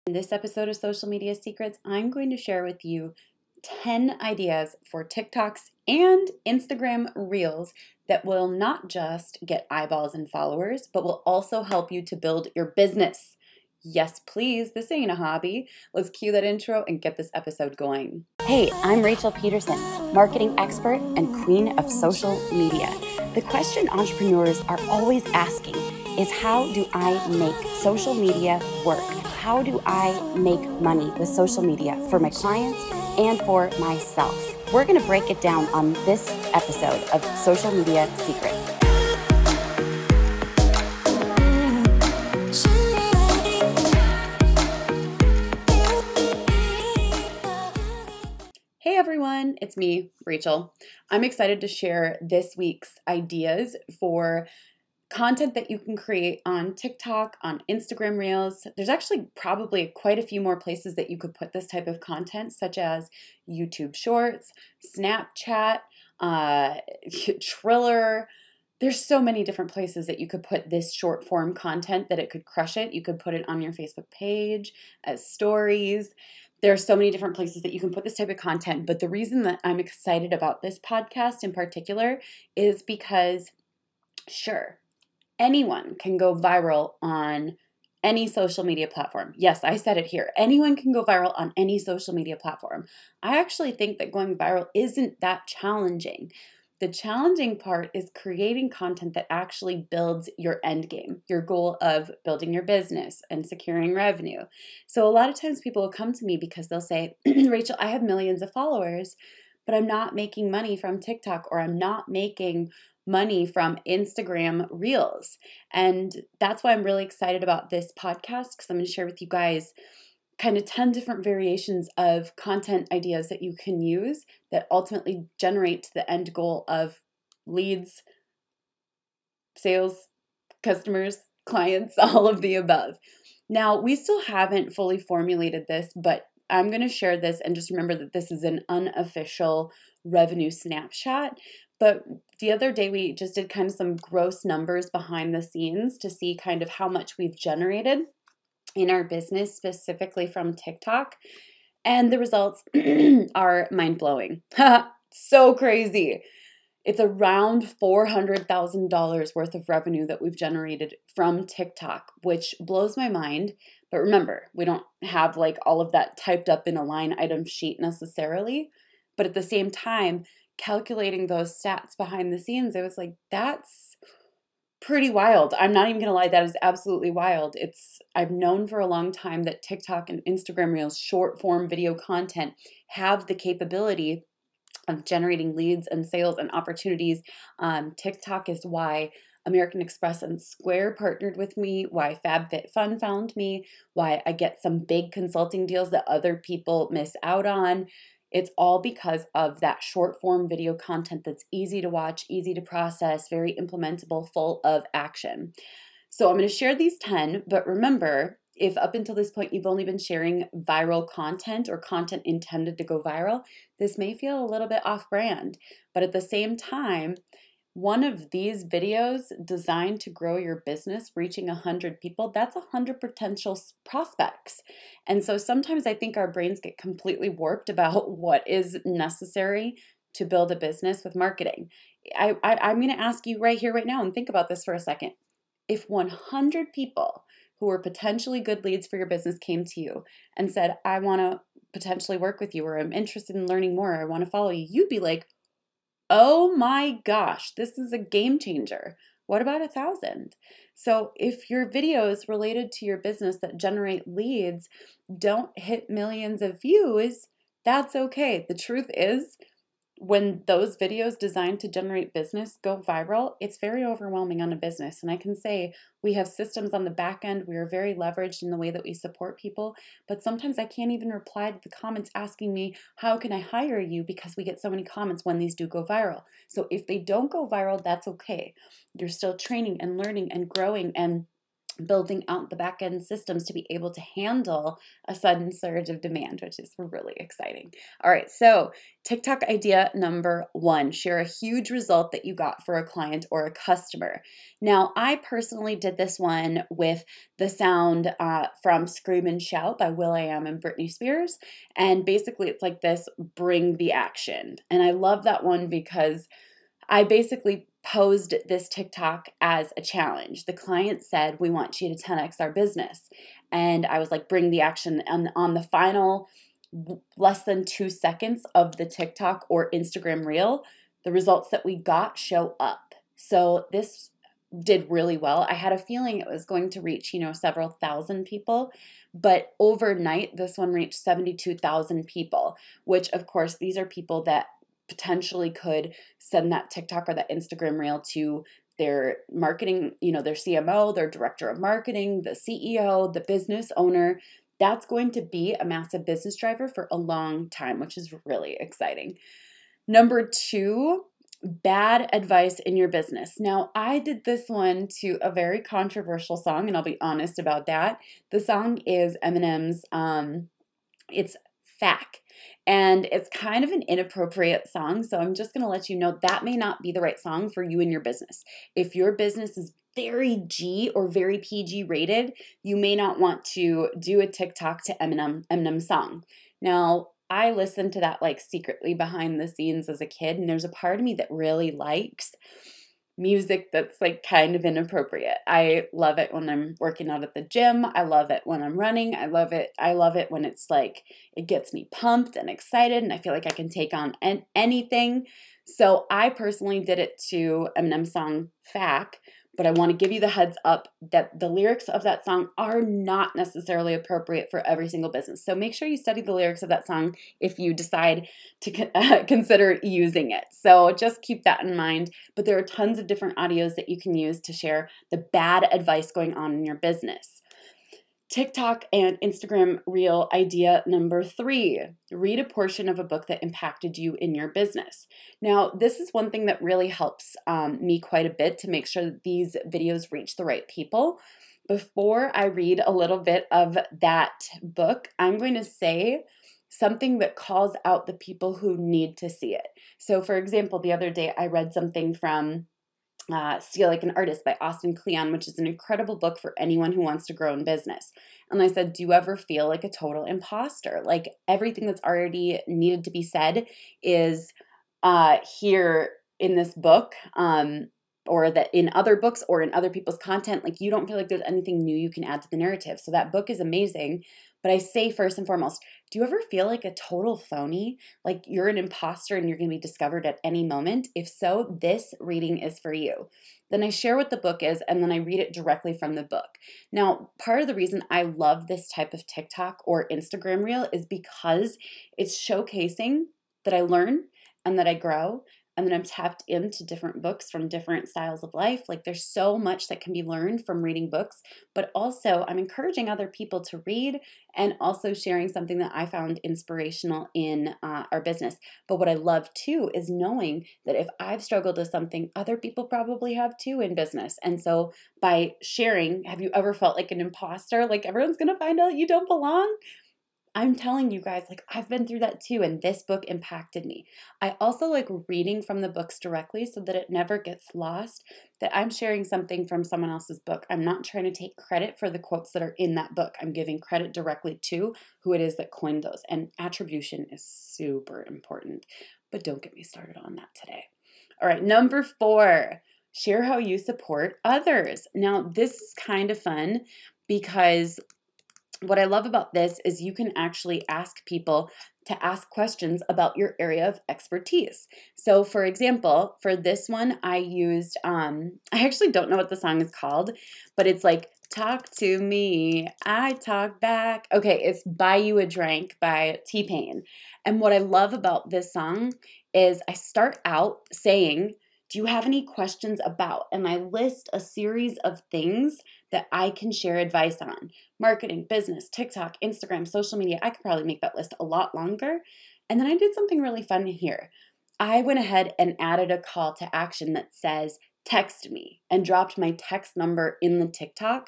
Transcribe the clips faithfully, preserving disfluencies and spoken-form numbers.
In this episode of Social Media Secrets, I'm going to share with you ten ideas for TikToks and Instagram Reels that will not just get eyeballs and followers, but will also help you to build your business. Yes, please, this ain't a hobby. Let's cue that intro and get this episode going. Hey, I'm Rachel Peterson, marketing expert and queen of social media. The question entrepreneurs are always asking is, how do I make social media work? How do I make money with social media for my clients and for myself? We're going to break it down on this episode of Social Media Secrets. Hey everyone, it's me, Rachel. I'm excited to share this week's ideas for content that you can create on TikTok, on Instagram Reels. There's actually probably quite a few more places that you could put this type of content, such as YouTube Shorts, Snapchat, uh, Triller. There's so many different places that you could put this short form content that it could crush it. You could put it on your Facebook page as stories. There are so many different places that you can put this type of content. But the reason that I'm excited about this podcast in particular is because, sure, anyone can go viral on any social media platform. Yes, I said it here. Anyone can go viral on any social media platform. I actually think that going viral isn't that challenging. The challenging part is creating content that actually builds your end game, your goal of building your business and securing revenue. So a lot of times people will come to me because they'll say, Rachel, I have millions of followers, but I'm not making money from TikTok, or I'm not making money from Instagram Reels. And that's why I'm really excited about this podcast, because I'm going to share with you guys kind of ten different variations of content ideas that you can use that ultimately generate the end goal of leads, sales, customers, clients, all of the above. Now, we still haven't fully formulated this, but I'm going to share this, and just remember that this is an unofficial revenue snapshot. But the other day we just did kind of some gross numbers behind the scenes to see kind of how much we've generated in our business, specifically from TikTok. And the results are mind-blowing. So crazy. It's around four hundred thousand dollars worth of revenue that we've generated from TikTok, which blows my mind. But remember, we don't have like all of that typed up in a line item sheet necessarily. But at the same time, calculating those stats behind the scenes, it was like, that's pretty wild. I'm not even going to lie. That is absolutely wild. It's, I've known for a long time that TikTok and Instagram Reels, short form video content, have the capability of generating leads and sales and opportunities. Um, TikTok is why American Express and Square partnered with me, why FabFitFun found me, why I get some big consulting deals that other people miss out on. It's all because of that short form video content that's easy to watch, easy to process, very implementable, full of action. So I'm going to share these ten, but remember, if up until this point you've only been sharing viral content or content intended to go viral, this may feel a little bit off brand. But at the same time, one of these videos designed to grow your business, reaching one hundred people, that's one hundred potential prospects. And so sometimes I think our brains get completely warped about what is necessary to build a business with marketing. I, I, I'm going to ask you right here, right now, and think about this for a second. If one hundred people who were potentially good leads for your business came to you and said, I want to potentially work with you, or I'm interested in learning more, or I want to follow you, you'd be like, oh my gosh, this is a game changer. What about a thousand? So if your videos related to your business that generate leads don't hit millions of views, that's okay. The truth is, when those videos designed to generate business go viral, it's very overwhelming on a business. And I can say we have systems on the back end. We are very leveraged in the way that we support people. But sometimes I can't even reply to the comments asking me, how can I hire you? Because we get so many comments when these do go viral. So if they don't go viral, that's okay. You're still training and learning and growing and building out the back end systems to be able to handle a sudden surge of demand, which is really exciting. All right, so TikTok idea number one, share a huge result that you got for a client or a customer. Now, I personally did this one with the sound uh, from Scream and Shout by will.i.am and Britney Spears. And basically, it's like this, bring the action. And I love that one because I basically posed this TikTok as a challenge. The client said, we want you to ten X our business. And I was like, bring the action. And on the final less than two seconds of the TikTok or Instagram reel, the results that we got show up. So this did really well. I had a feeling it was going to reach, you know, several thousand people, but overnight, this one reached seventy-two thousand people, which of course, these are people that potentially could send that TikTok or that Instagram reel to their marketing, you know, their C M O, their director of marketing, the C E O, the business owner. That's going to be a massive business driver for a long time, which is really exciting. Number two, bad advice in your business. Now, I did this one to a very controversial song, and I'll be honest about that. The song is Eminem's, um, it's F A Q. And it's kind of an inappropriate song, so I'm just going to let you know that may not be the right song for you and your business. If your business is very G or very P G rated, you may not want to do a TikTok to Eminem Eminem song. Now, I listened to that like secretly behind the scenes as a kid, and there's a part of me that really likes music that's like kind of inappropriate. I love it when I'm working out at the gym. I love it when I'm running. I love it. I love it when it's like, it gets me pumped and excited and I feel like I can take on an- anything. So I personally did it to Eminem's song F A Q, but I want to give you the heads up that the lyrics of that song are not necessarily appropriate for every single business. So make sure you study the lyrics of that song if you decide to uh, consider using it. So just keep that in mind. But there are tons of different audios that you can use to share the bad advice going on in your business. TikTok and Instagram reel idea number three, read a portion of a book that impacted you in your business. Now, this is one thing that really helps um, me quite a bit to make sure that these videos reach the right people. Before I read a little bit of that book, I'm going to say something that calls out the people who need to see it. So for example, the other day I read something from Uh, Steal Like an Artist by Austin Kleon, which is an incredible book for anyone who wants to grow in business. And I said, do you ever feel like a total imposter? Like everything that's already needed to be said is uh, here in this book, um, or that in other books or in other people's content. Like you don't feel like there's anything new you can add to the narrative. So that book is amazing. But I say first and foremost, do you ever feel like a total phony? Like you're an imposter and you're going to be discovered at any moment? If so, this reading is for you. Then I share what the book is and then I read it directly from the book. Now, part of the reason I love this type of TikTok or Instagram reel is because it's showcasing that I learn and that I grow and then I'm tapped into different books from different styles of life. Like there's so much that can be learned from reading books, but also I'm encouraging other people to read and also sharing something that I found inspirational in uh, our business. But what I love too is knowing that if I've struggled with something, other people probably have too in business. And so by sharing, have you ever felt like an imposter? Like everyone's going to find out you don't belong? I'm telling you guys, like I've been through that too, and this book impacted me. I also like reading from the books directly so that it never gets lost, that I'm sharing something from someone else's book. I'm not trying to take credit for the quotes that are in that book. I'm giving credit directly to who it is that coined those. And attribution is super important, but don't get me started on that today. All right, number four, share how you support others. Now, this is kind of fun because what I love about this is you can actually ask people to ask questions about your area of expertise. So for example, for this one, I used, um, I actually don't know what the song is called, but it's like, talk to me, I talk back. Okay, it's Buy You a Drink by T-Pain. And what I love about this song is I start out saying, do you have any questions about? And I list a series of things that I can share advice on. Marketing, business, TikTok, Instagram, social media. I could probably make that list a lot longer. And then I did something really fun here. I went ahead and added a call to action that says, text me, and dropped my text number in the TikTok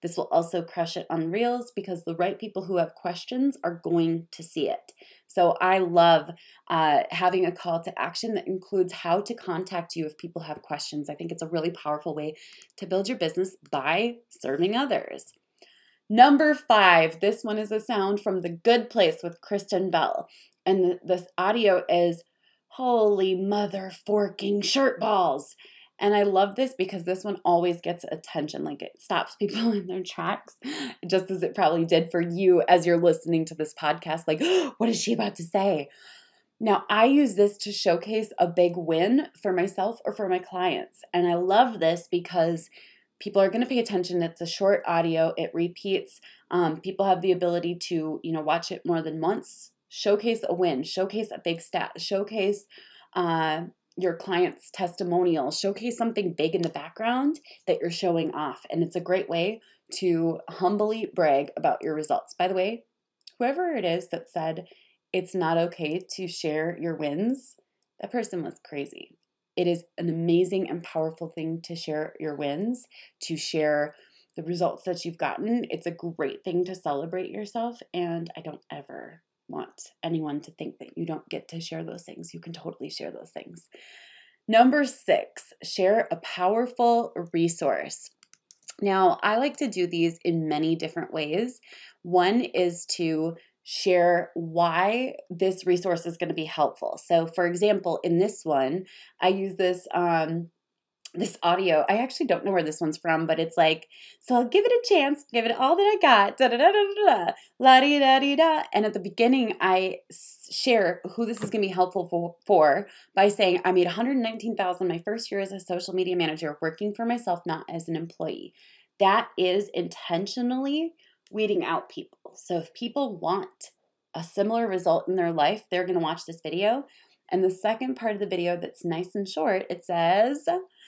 This will also crush it on Reels because the right people who have questions are going to see it. So I love uh, having a call to action that includes how to contact you if people have questions. I think it's a really powerful way to build your business by serving others. Number five, this one is a sound from The Good Place with Kristen Bell. And th- this audio is, holy mother forking shirt balls. And I love this because this one always gets attention. Like it stops people in their tracks, just as it probably did for you as you're listening to this podcast. Like, oh, what is she about to say? Now, I use this to showcase a big win for myself or for my clients. And I love this because people are going to pay attention. It's a short audio. It repeats. Um, people have the ability to, you know, watch it more than once. Showcase a win. Showcase a big stat. Showcase uh, your client's testimonial. Showcase something big in the background that you're showing off. And it's a great way to humbly brag about your results. By the way, whoever it is that said it's not okay to share your wins, that person was crazy. It is an amazing and powerful thing to share your wins, to share the results that you've gotten. It's a great thing to celebrate yourself, and I don't ever want anyone to think that you don't get to share those things. You can totally share those things. Number six, share a powerful resource. Now, I like to do these in many different ways. One is to share why this resource is going to be helpful. So for example, in this one, I use this um, this audio. I actually don't know where this one's from, but it's like, so I'll give it a chance, give it all that I got, da da da da da, la di da di da. And at the beginning, I share who this is going to be helpful for, for by saying I made one hundred nineteen thousand dollars my first year as a social media manager, working for myself, not as an employee. That is intentionally weeding out people. So if people want a similar result in their life, they're going to watch this video. And the second part of the video that's nice and short, it says,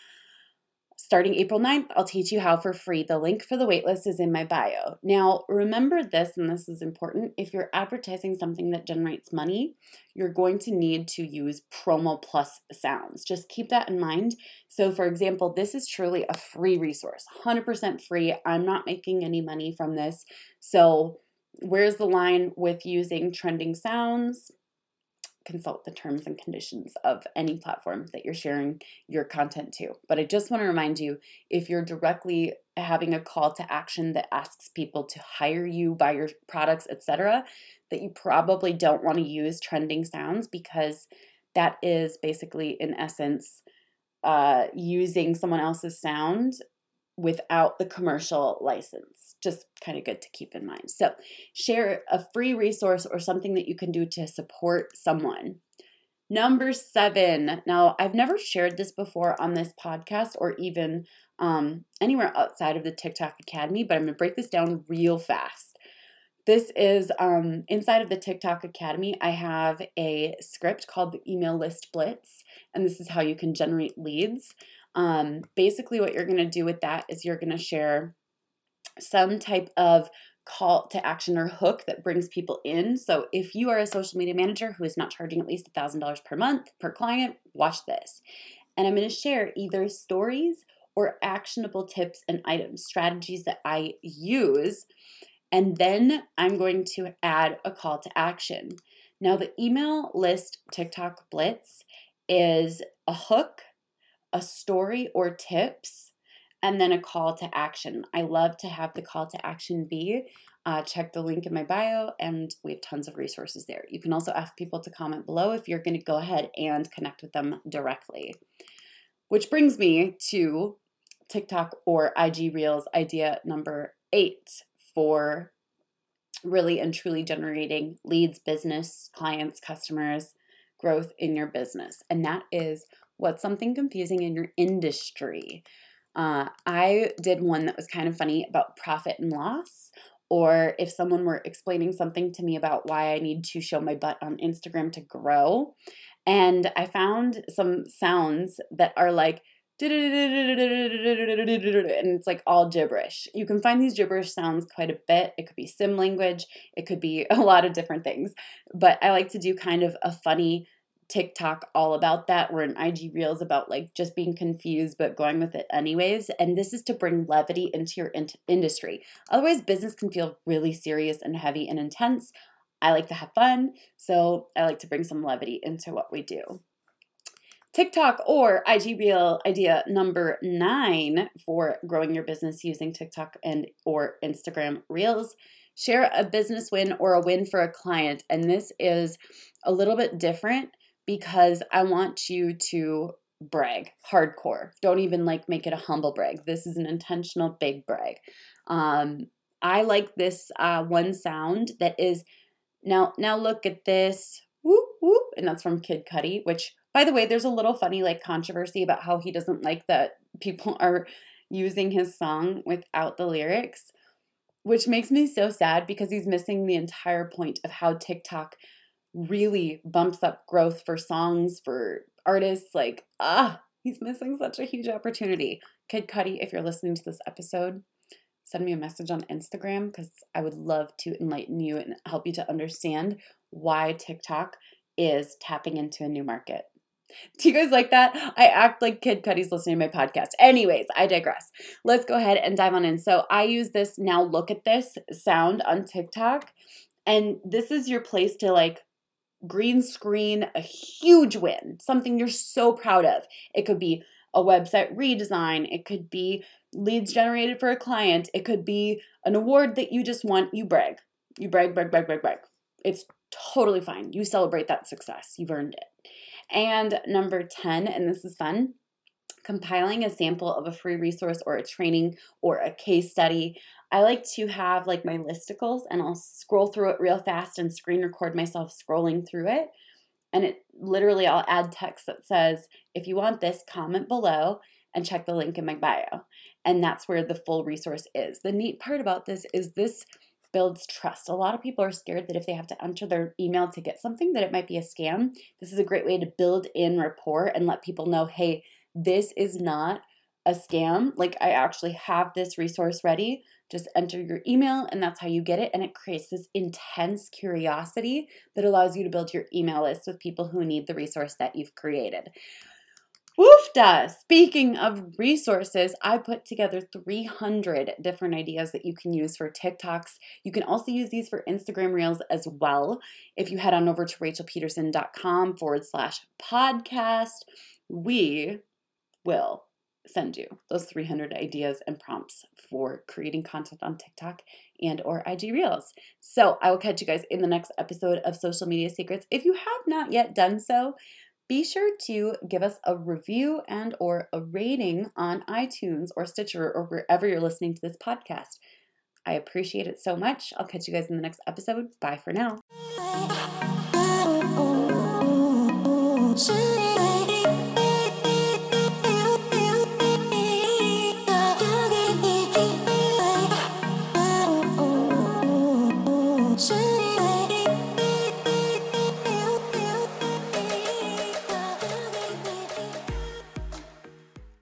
starting April ninth, I'll teach you how for free. The link for the waitlist is in my bio. Now, remember this, and this is important. If you're advertising something that generates money, you're going to need to use promo plus sounds. Just keep that in mind. So for example, this is truly a free resource, one hundred percent free. I'm not making any money from this. So where's the line with using trending sounds? Consult the terms and conditions of any platform that you're sharing your content to. But I just want to remind you, if you're directly having a call to action that asks people to hire you, buy your products, et cetera, that you probably don't want to use trending sounds, because that is basically, in essence, uh, using someone else's sound without the commercial license. Just kind of good to keep in mind. So share a free resource or something that you can do to support someone. Number seven. Now, I've never shared this before on this podcast or even um, anywhere outside of the TikTok Academy, but I'm going to break this down real fast. This is um, inside of the TikTok Academy. I have a script called the Email List Blitz, and this is how you can generate leads. Um, basically what you're going to do with that is you're going to share some type of call to action or hook that brings people in. So if you are a social media manager who is not charging at least one thousand dollars per month per client, watch this. And I'm going to share either stories or actionable tips and items, strategies that I use. And then I'm going to add a call to action. Now, the Email List TikTok Blitz is a hook, a story or tips, and then a call to action. I love to have the call to action be, uh, check the link in my bio, and we have tons of resources there. You can also ask people to comment below if you're going to go ahead and connect with them directly. Which brings me to TikTok or I G Reels idea number eight for really and truly generating leads, business, clients, customers, growth in your business. And that is, what's something confusing in your industry? Uh, I did one that was kind of funny about profit and loss, or if someone were explaining something to me about why I need to show my butt on Instagram to grow. And I found some sounds that are like, and it's like all gibberish. You can find these gibberish sounds quite a bit. It could be sim language. It could be a lot of different things. But I like to do kind of a funny TikTok all about that, where an I G Reels about like just being confused but going with it anyways. And this is to bring levity into your in- industry. Otherwise, business can feel really serious and heavy and intense. I like to have fun, so I like to bring some levity into what we do. TikTok or I G Reel idea number nine for growing your business using TikTok and or Instagram Reels. Share a business win or a win for a client. And this is a little bit different because I want you to brag hardcore. Don't even like make it a humble brag. This is an intentional big brag. Um, I like this uh, one sound that is now, now look at this. Whoop, whoop. And that's from Kid Cudi, which, by the way, there's a little funny like controversy about how he doesn't like that people are using his song without the lyrics, which makes me so sad because he's missing the entire point of how TikTok really bumps up growth for songs, for artists. Like, ah, he's missing such a huge opportunity. Kid Cudi, if you're listening to this episode, send me a message on Instagram because I would love to enlighten you and help you to understand why TikTok is tapping into a new market. Do you guys like that? I act like Kid Cudi's listening to my podcast. Anyways, I digress. Let's go ahead and dive on in. So I use this now look at this sound on TikTok, and this is your place to like green screen a huge win, something you're so proud of. It could be a website redesign. It could be leads generated for a client. It could be an award that you just want. You brag. You brag, brag, brag, brag, brag. It's totally fine. You celebrate that success. You've earned it. And number ten, and this is fun, compiling a sample of a free resource or a training or a case study. I like to have like my listicles and I'll scroll through it real fast and screen record myself scrolling through it. And it literally, I'll add text that says, if you want this, comment below and check the link in my bio. And that's where the full resource is. The neat part about this is this builds trust. A lot of people are scared that if they have to enter their email to get something, that it might be a scam. This is a great way to build in rapport and let people know, hey, this is not a scam. Like, I actually have this resource ready. Just enter your email and that's how you get it. And it creates this intense curiosity that allows you to build your email list with people who need the resource that you've created. Woofda! Speaking of resources, I put together three hundred different ideas that you can use for TikToks. You can also use these for Instagram Reels as well. If you head on over to rachelpeterson.com forward slash podcast, we will send you those three hundred ideas and prompts for creating content on TikTok and or I G Reels. So I will catch you guys in the next episode of Social Media Secrets. If you have not yet done so, be sure to give us a review and or a rating on iTunes or Stitcher or wherever you're listening to this podcast. I appreciate it so much. I'll catch you guys in the next episode. Bye for now.